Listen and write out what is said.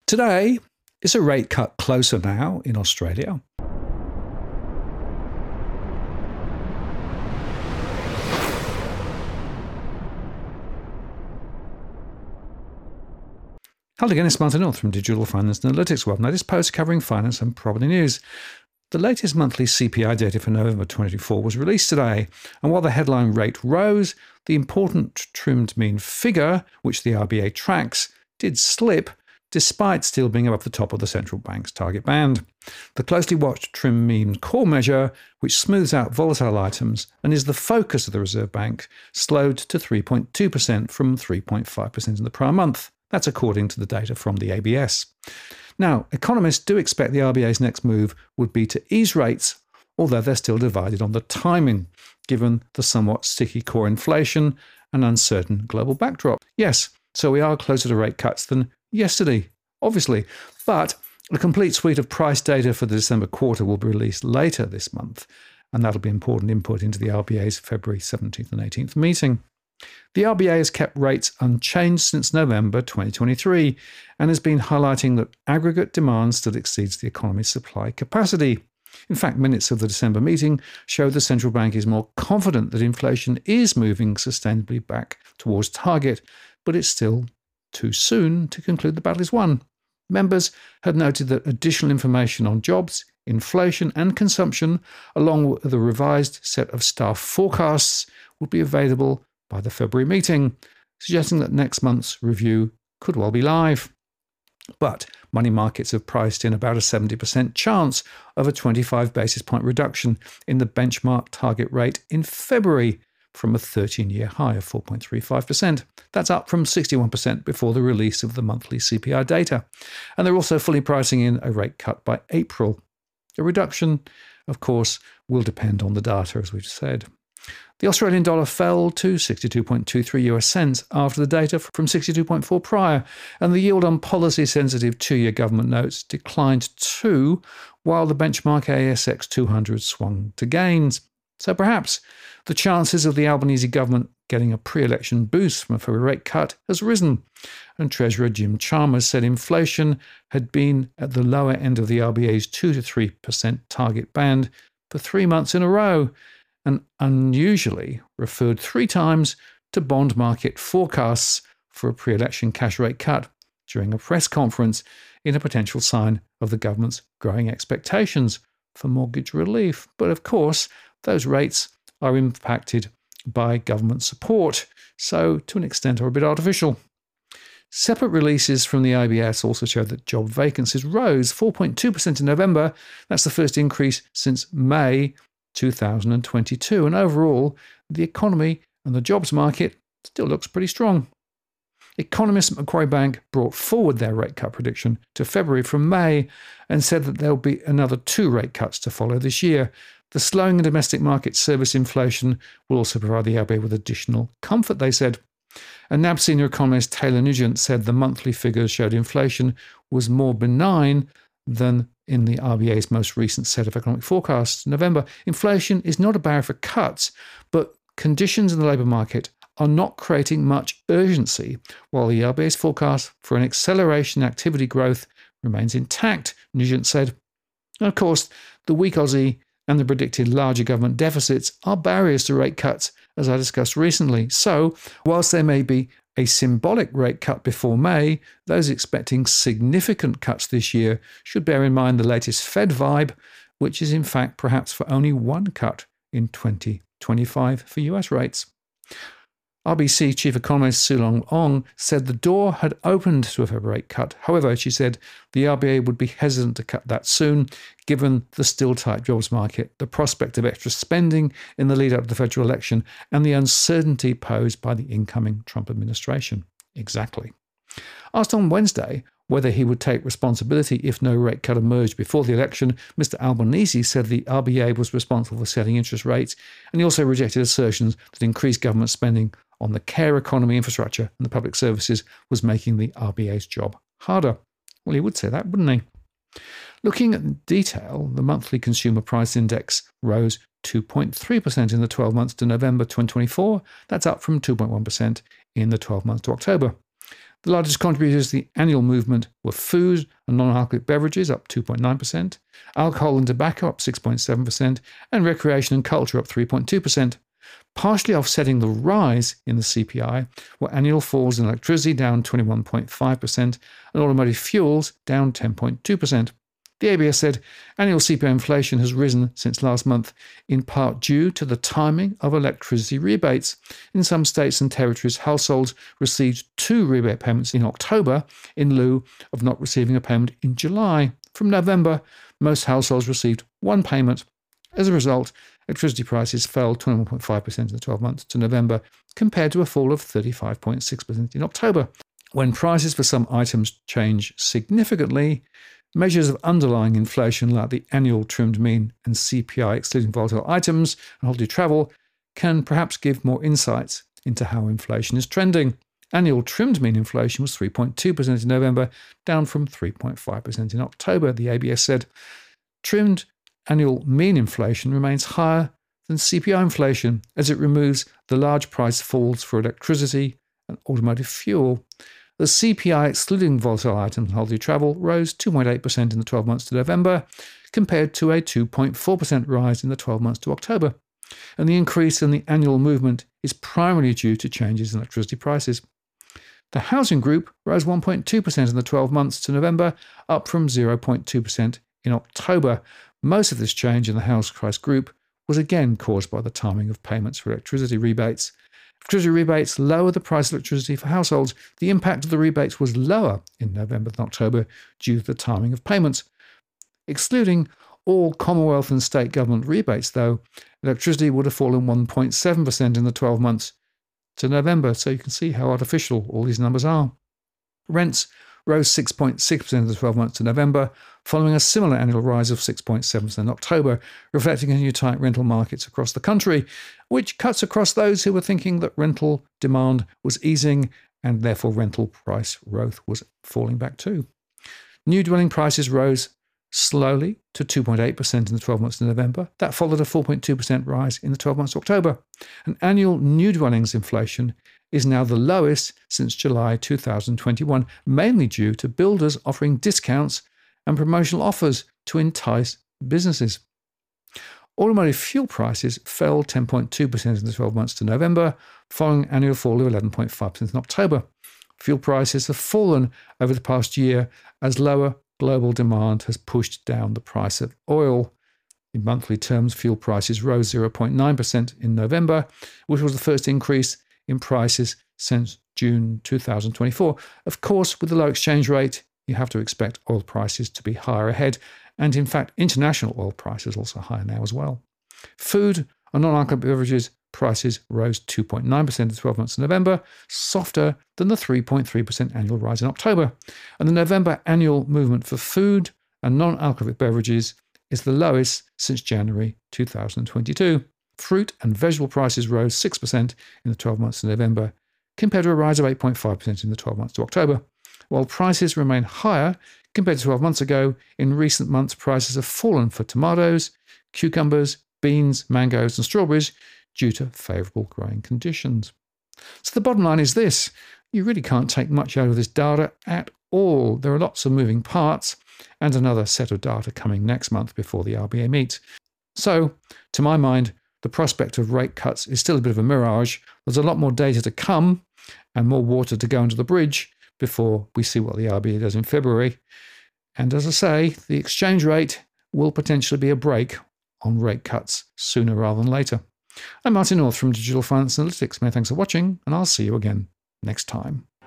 Today, is a rate cut closer now in Australia? Hello again, it's Martin North from Digital Finance Analytics World. Now, this post covering finance and property news. The latest monthly CPI data for November 2024 was released today, and while the headline rate rose, the important trimmed mean figure, which the RBA tracks, did slip, despite still being above the top of the central bank's target band. The closely watched trim mean core measure, which smooths out volatile items and is the focus of the Reserve Bank, slowed to 3.2% from 3.5% in the prior month. That's according to the data from the ABS. Now, economists do expect the RBA's next move would be to ease rates, although they're still divided on the timing, given the somewhat sticky core inflation and uncertain global backdrop. Yes, so we are closer to rate cuts than yesterday, obviously, but a complete suite of price data for the December quarter will be released later this month, and that'll be important input into the RBA's February 17th and 18th meeting. The RBA has kept rates unchanged since November 2023 and has been highlighting that aggregate demand still exceeds the economy's supply capacity. In fact, minutes of the December meeting show the central bank is more confident that inflation is moving sustainably back towards target, but it's still too soon to conclude the battle is won. Members had noted that additional information on jobs, inflation and consumption, along with the revised set of staff forecasts, would be available by the February meeting, suggesting that next month's review could well be live. But money markets have priced in about a 70% chance of a 25 basis point reduction in the benchmark target rate in February from a 13-year high of 4.35%. That's up from 61% before the release of the monthly CPI data. And they're also fully pricing in a rate cut by April. The reduction, of course, will depend on the data, as we've said. The Australian dollar fell to 62.23 US cents after the data from 62.4 prior, and the yield on policy-sensitive two-year government notes declined too, while the benchmark ASX 200 swung to gains. So perhaps the chances of the Albanese government getting a pre-election boost from a February rate cut has risen, and Treasurer Jim Chalmers said inflation had been at the lower end of the RBA's 2 to 3% target band for 3 months in a row, and unusually referred 3 times to bond market forecasts for a pre-election cash rate cut during a press conference in a potential sign of the government's growing expectations for mortgage relief. But of course, those rates are impacted by government support, so to an extent are a bit artificial. Separate releases from the IBS also show that job vacancies rose 4.2% in November. That's the first increase since May 2022. And overall, the economy and the jobs market still looks pretty strong. Economists at Macquarie Bank brought forward their rate cut prediction to February from May and said that there will be another 2 rate cuts to follow this year. The slowing in domestic market service inflation will also provide the RBA with additional comfort, they said. And NAB senior economist Taylor Nugent said the monthly figures showed inflation was more benign than in the RBA's most recent set of economic forecasts in November. Inflation is not a barrier for cuts, but conditions in the labour market are not creating much urgency, while the RBA's forecast for an acceleration in activity growth remains intact, Nugent said. And of course, the weak Aussie and the predicted larger government deficits are barriers to rate cuts, as I discussed recently. So, whilst there may be a symbolic rate cut before May, those expecting significant cuts this year should bear in mind the latest Fed vibe, which is in fact perhaps for only 1 cut in 2025 for US rates. RBC chief economist Su Long Ong said the door had opened to a February rate cut. However, she said the RBA would be hesitant to cut that soon, given the still tight jobs market, the prospect of extra spending in the lead up to the federal election, and the uncertainty posed by the incoming Trump administration. Exactly. Asked on Wednesday whether he would take responsibility if no rate cut emerged before the election, Mr. Albanese said the RBA was responsible for setting interest rates, and he also rejected assertions that increased government spending on the care economy, infrastructure and the public services was making the RBA's job harder. Well, he would say that, wouldn't he? Looking at detail, the monthly consumer price index rose 2.3% in the 12 months to November 2024. That's up from 2.1% in the 12 months to October. The largest contributors to the annual movement were food and non-alcoholic beverages, up 2.9%, alcohol and tobacco, up 6.7%, and recreation and culture, up 3.2%. Partially offsetting the rise in the CPI were annual falls in electricity, down 21.5%, and automotive fuels, down 10.2%. The ABS said annual CPI inflation has risen since last month, in part due to the timing of electricity rebates. In some states and territories, households received 2 rebate payments in October in lieu of not receiving a payment in July. From November, most households received 1 payment. As a result, electricity prices fell 21.5% in the 12 months to November, compared to a fall of 35.6% in October. When prices for some items change significantly, measures of underlying inflation like the annual trimmed mean and CPI excluding volatile items and holiday travel can perhaps give more insights into how inflation is trending. Annual trimmed mean inflation was 3.2% in November, down from 3.5% in October, the ABS said. Trimmed annual mean inflation remains higher than CPI inflation as it removes the large price falls for electricity and automotive fuel. The CPI, excluding volatile items and holiday travel, rose 2.8% in the 12 months to November, compared to a 2.4% rise in the 12 months to October. And the increase in the annual movement is primarily due to changes in electricity prices. The housing group rose 1.2% in the 12 months to November, up from 0.2% in October. Most of this change in the house price group was again caused by the timing of payments for electricity rebates. Electricity rebates lower the price of electricity for households. The impact of the rebates was lower in November than October due to the timing of payments. Excluding all Commonwealth and state government rebates, though, electricity would have fallen 1.7% in the 12 months to November, so you can see how artificial all these numbers are. Rents rose 6.6% in the 12 months to November, following a similar annual rise of 6.7% in October, reflecting a new tight rental markets across the country, which cuts across those who were thinking that rental demand was easing and therefore rental price growth was falling back too. New dwelling prices rose slowly to 2.8% in the 12 months to November. That followed a 4.2% rise in the 12 months to October. And annual new dwellings inflation is now the lowest since July 2021, mainly due to builders offering discounts and promotional offers to entice businesses. Automotive fuel prices fell 10.2% in the 12 months to November, following an annual fall of 11.5% in October. Fuel prices have fallen over the past year as lower global demand has pushed down the price of oil. In monthly terms, fuel prices rose 0.9% in November, which was the first increase in prices since June 2024. Of course, with the low exchange rate, you have to expect oil prices to be higher ahead. And in fact, international oil prices are also higher now as well. Food and non-alcoholic beverages prices rose 2.9% in the 12 months of November, softer than the 3.3% annual rise in October. And the November annual movement for food and non-alcoholic beverages is the lowest since January 2022. Fruit and vegetable prices rose 6% in the 12 months to November, compared to a rise of 8.5% in the 12 months to October. While prices remain higher compared to 12 months ago, in recent months prices have fallen for tomatoes, cucumbers, beans, mangoes and strawberries due to favourable growing conditions. So the bottom line is this: you really can't take much out of this data at all. There are lots of moving parts and another set of data coming next month before the RBA meets. So, to my mind, the prospect of rate cuts is still a bit of a mirage. There's a lot more data to come and more water to go under the bridge before we see what the RBA does in February. And as I say, the exchange rate will potentially be a brake on rate cuts sooner rather than later. I'm Martin North from Digital Finance Analytics. Many thanks for watching, and I'll see you again next time.